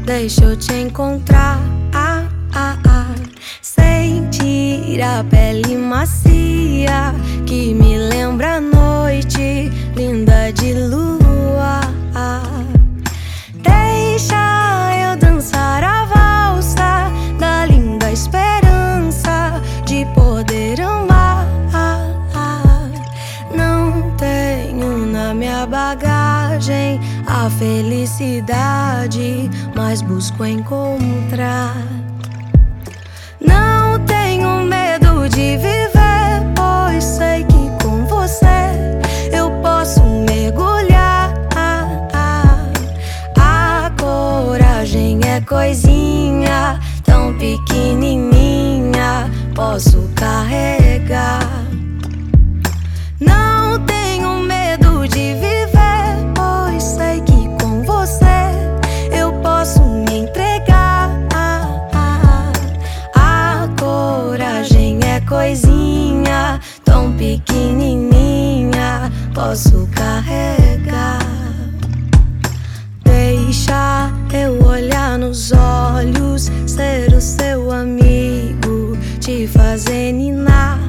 deixa eu te encontrar. Sentir a pele macia que me lembra a noite linda de lua. Deixa eu dançar a valsa da linda esperança de poder amar. Não tenho na minha bagagem a felicidade, mas busco encontrar. Não tenho medo de viver, pois sei que com você eu posso mergulhar. A coragem é coisinha tão pequenininha, posso carregar. Não tenho medo de viver, pois sei que com você eu posso me entregar. A coragem é coisinha tão pequenininha, posso carregar. Deixa eu olhar nos olhos, ser o seu amigo, te fazer ninar.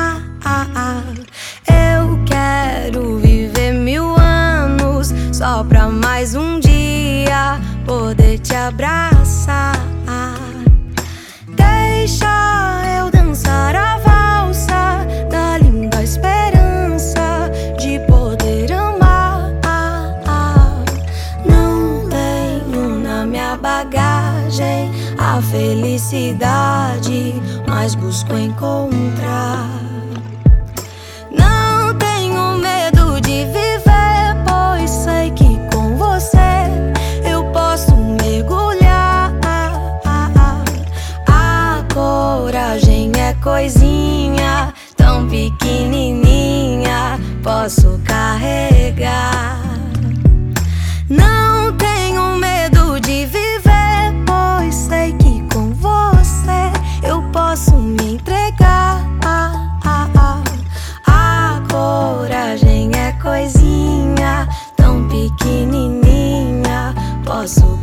Eu quero viver 1000 anos só pra mais um dia poder te abraçar. Deixa eu dançar a valsa da linda esperança de poder amar. Não tenho na minha bagagem a felicidade, mas busco encontrar. Não tenho medo de viver, pois sei que com você eu posso mergulhar. A coragem é coisinha tão pequenininha, posso carregar. Não tenho medo de viver, pois sei que com você eu posso me entregar. A coragem é coisinha tão pequenininha, posso